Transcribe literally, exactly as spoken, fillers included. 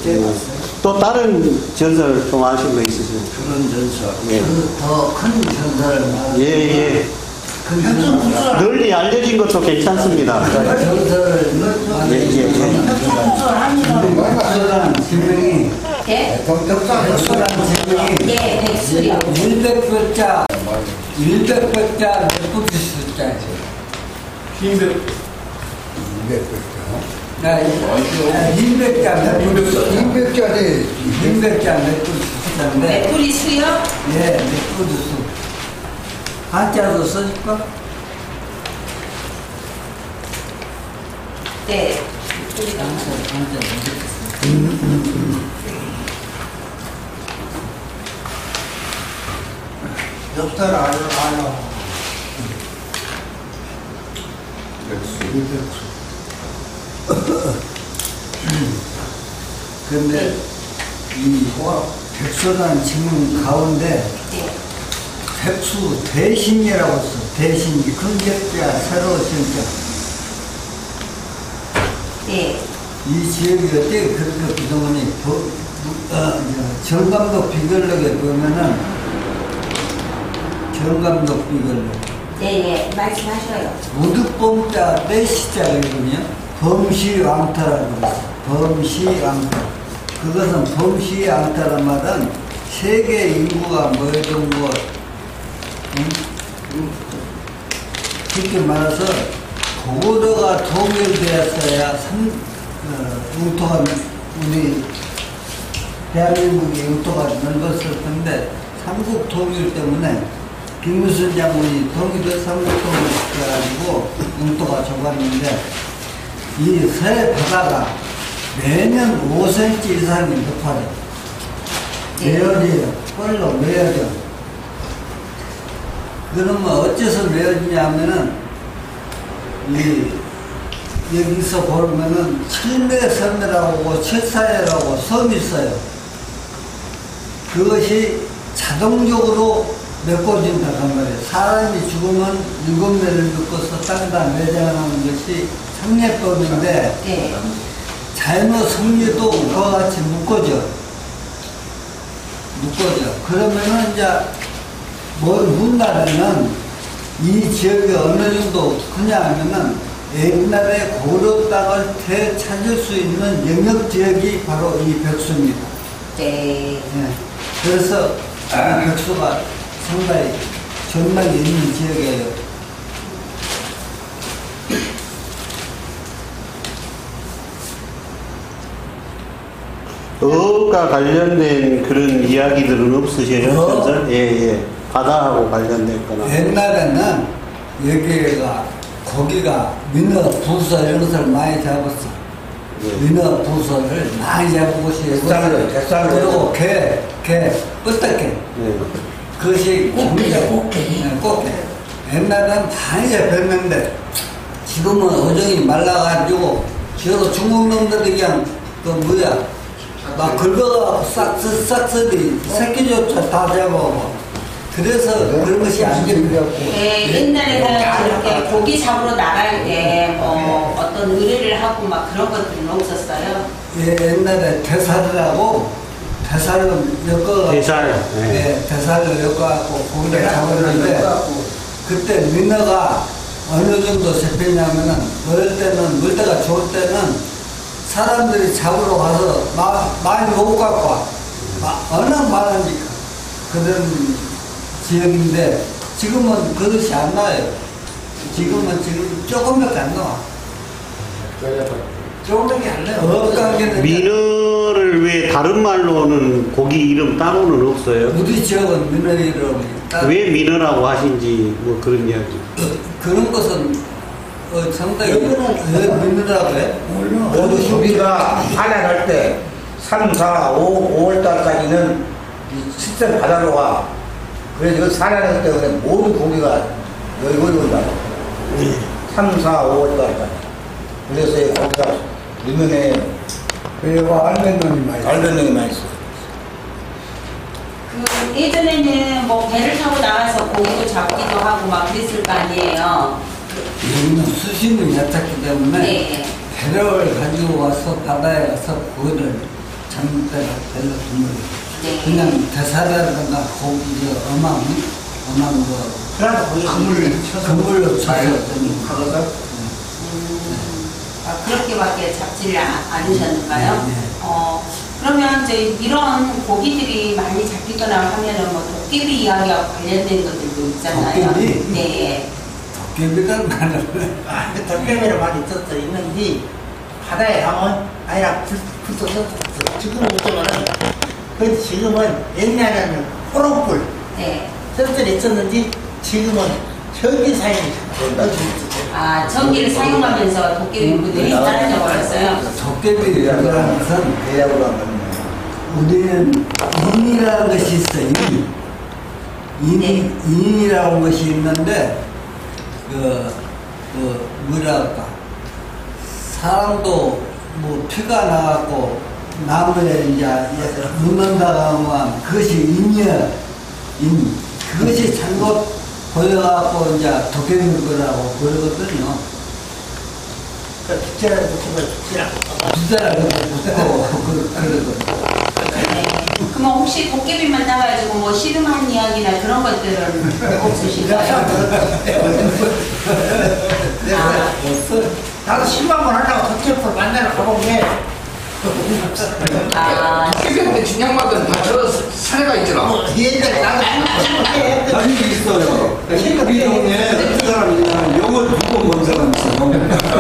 예. 또 다른 전설 좀 아시는 거 있으세요? 그런 전설. 예. 더 큰 전설을 말하는. 예, 예. 큰 전설. 널리 알려진 것도 괜찮습니다. 전설을 예, 예, 예. 백수라는 지명이 예? 백수라는 지명이 예, 백수요. 일백백자 일백백자 몇 부지 숫자지? 이백 이백백자. 이백자 몇 부지 숫자? 이백짜리 이백자 몇 부지 숫자인데. 몇 뿌리 수요? 예, 몇 부지 숫자. 한자도 써줄까? 네. 뿌리가. 한자 역사를 알아 알아. 백수. 근데 이 백수라는 지문 가운데 네. 백수 대신이라고 써. 대신 큰 격자 새로 진짜. 네. 이 지역이 어떻게 그렇게 그동안에 어, 정감독 비결록에 보면은 정감독 비결록 네, 예. 말씀하셔요. 무득범자 떼시자거든요. 범시왕타라고 그랬어요. 범시왕타. 그것은 범시왕타란 말은 세계 인구가 모여든 곳. 응? 쉽게 말해서 고도가 통일되었어야 삼, 어, 영토가 우리 대한민국의 영토가 넓었을 텐데 삼국 통일 때문에 김무순 장군이 통일을 삼국 통일해가지고 영토가 좁았는데 이 새 바다가 매년 오 센티미터 이상이 높아져. 매연이에요. 뻘로 매여져. 그러면 어째서 매여지냐면은 이 여기서 보면은 칠매섬이라고 칠사해라고 섬이 있어요. 그것이 자동적으로 메꿔진다는 말이에요. 사람이 죽으면 일곱 매를 묶어서 땅에다 매장하는 것이 상례법인데 네. 자연의 성리도 그와 같이 묶어져. 묶어져. 그러면은 이제 뭐 훗날에는 이 지역이 어느 정도 크냐 하면은 옛날에 고려 땅을 되찾을 수 있는 영역 지역이 바로 이 백수입니다. 네. 예. 그래서 이 백수가 상당히 전망이 있는 지역이에요. 어업과 관련된 그런 이야기들은 없으세요? 어? 전설? 예, 예. 바다하고 관련된 거나. 옛날에는 여기가 고기가 민어, 부서 이런 것을 많이 잡았어. 예. 민어, 부서를 많이 잡은 곳이 뱃살로, 뱃살로. 그리고 개, 개, 뻗다개. 예. 그것이 꽃게, 굉장히- 꽃게. 네, 꽃게. 옛날에는 많이 잡혔는데 지금은 어종이 말라가지고 저도 중국 놈들이 그냥 그 뭐야 막 긁어갖고 싹스 싹스리 새끼조차 다 잡아먹어. 그래서 그런 것이 안 됩니다. 네, 옛날에는 그렇게 고기 잡으러 나갈 때 뭐 어떤 의뢰를 하고 막 그런 것들은 없었어요. 예, 옛날에 대사를 대사를 엮어갖고 대살, 예. 예, 대사를 엮어갖고 고기를 잡았는데 그때 민어가 어느 정도 잡혔냐면은 어릴 때는 물때가 좋을 때는 사람들이 잡으러 가서 마, 많이 못 갖고 와. 마, 워낙 많으니까 그런 지역인데 지금은 그것이 안 나요. 지금은 지금 조금밖에 안 나와. 조금밖에 안 나요. 어업관계는 민어를 왜 다른 말로는 고기 이름 따로는 없어요? 우리 지역은 민어 이름이 따로 왜 민어라고 하신지 뭐 그런 이야기. 그런 것은 어, 상당히 왜 민어라고 해? 모두 우리가 산행할 때 삼, 사, 오, 오월 달까지는 이 칠성 바다로 와. 그래서 그 산행할 때문에 모든 고기가 여기 올라온다. 삼, 사, 오월 달까지. 그래서 거기가 유명해. 그리고 알면 놈이 많이 알배능이 많이 있어. 그 예전에는 뭐 배를 타고 나가서 고기도 잡기도 하고 막 그랬을 거 아니에요. 여기는 수심이 얕았기 때문에 네. 배를 가지고 와서 바다에 가서 고기를 젊은 때는 별로 드물. 네. 그냥 대사라든가 고기, 저 어망, 어망 뭐, 그래도 거기 그물, 그물로 쳐서 하거든. 음, 아, 그렇게밖에 잡지를 아- 않으셨는가요? 네, 네. 어, 그러면 이제 이런 고기들이 많이 잡히거나 하면은 뭐 도깨비 이야기와 관련된 것들도 있잖아요. 도깨비? 네. 도깨비가 많은 아, 그 도깨비를 많이 있었어 있는데 바다에 가면 아니라 불 붙어서 지금은 없지만은 그 지금은 옛날에는 호롱불 네. 설설이 있었는지 지금은 전기 사용이 넣어주고 있었어요. 아, 전기를 사용하면서 도깨비분들이 사라져 버렸어요. 도깨비라는 것은 대략으로 하면 우리는 인이라는 것이 있어, 인. 인, 네. 인이라는 것이 있는데, 그, 그, 뭐랄까. 사람도 뭐 피가 나갖고 나무에 이제 묻는다가 하면 그것이 인이야, 인. 그것이 잘못 보여갖고 이제 도깨비인 거라고 그러거든요. 그 빗자루 붙이면 죽지라. 비자라 그렇게 붙고, 그, 그러거든요. 네. 그럼 혹시 도깨비 만나가지고 뭐 씨름한 이야기나 그런 것들은 없으신가요? 아, 나도 십만 번 하려고 도깨비를 만나러 가본 게 아, 세상에 중량만큼 다 저 사례가 있더라. 뭐 옛날에 나도 해 아니 있어요. 우리 동네에 그 사람이 영어 두번 본 사람 있어. 영어.